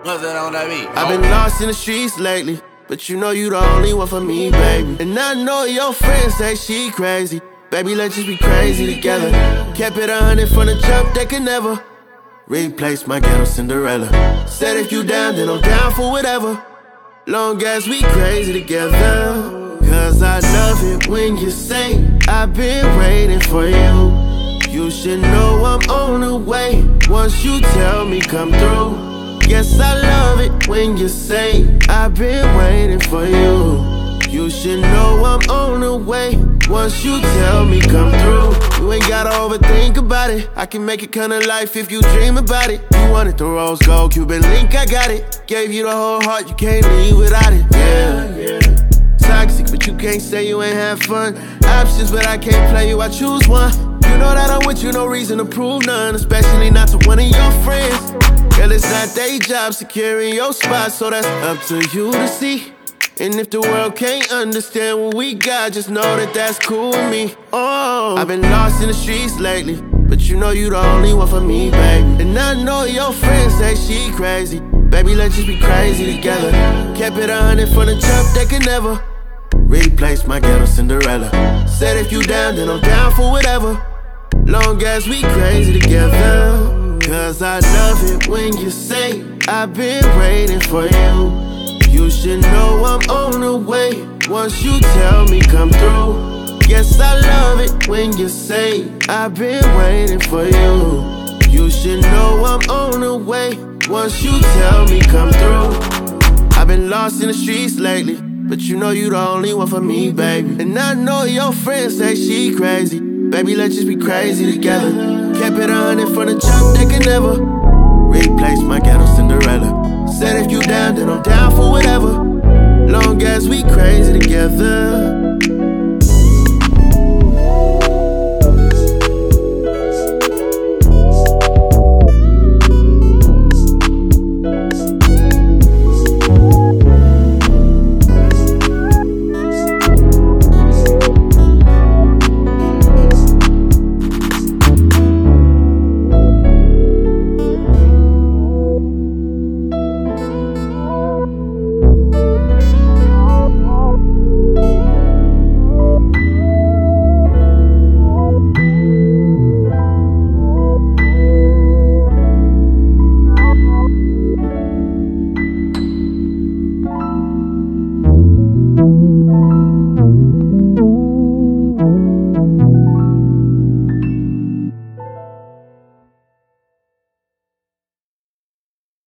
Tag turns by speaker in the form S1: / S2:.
S1: What's that on that beat?
S2: I've been lost in the streets lately, but you know you the only one for me, baby. And I know your friends say she crazy. Baby, let's just be crazy together. Kept it 100 from the jump, they can never replace my ghetto Cinderella. Said if you down, then I'm down for whatever, long as we crazy together. Cause I love it when you say I've been waiting for you. You should know I'm on the way once you tell me come through. Yes, I love it when you say I've been waiting for you. You should know I'm on the way once you tell me come through. You ain't gotta overthink about it. I can make it come to life if you dream about it. You wanted the rose gold Cuban link, I got it. Gave you the whole heart, you can't leave without it. Yeah. Toxic, but you can't say you ain't have fun. Options, but I can't play you, I choose one. You know that I'm with you, no reason to prove none, especially not to one of your friends. Girl, it's not their job securing your spot, so that's up to you to see. And if the world can't understand what we got, just know that that's cool with me. Oh, I've been lost in the streets lately, but you know you the only one for me, baby. And I know your friends say she crazy. Baby, let's just be crazy together. Kept it 100 from the jump, they can never replace my ghetto Cinderella. Said if you down, then I'm down for whatever, long as we crazy together. Cause I love it when you say I've been waiting for you. You should know I'm on the way once you tell me come through. Yes, I love it when you say I've been waiting for you. You should know I'm on the way once you tell me come through. I've been lost in the streets lately, but you know you the only one for me, baby. And I know your friends say she crazy. Baby, let's just be crazy together. Kept it 100 from the jump, they can never replace my ghetto Cinderella. Said if you down, then I'm down for whatever, long as we crazy together.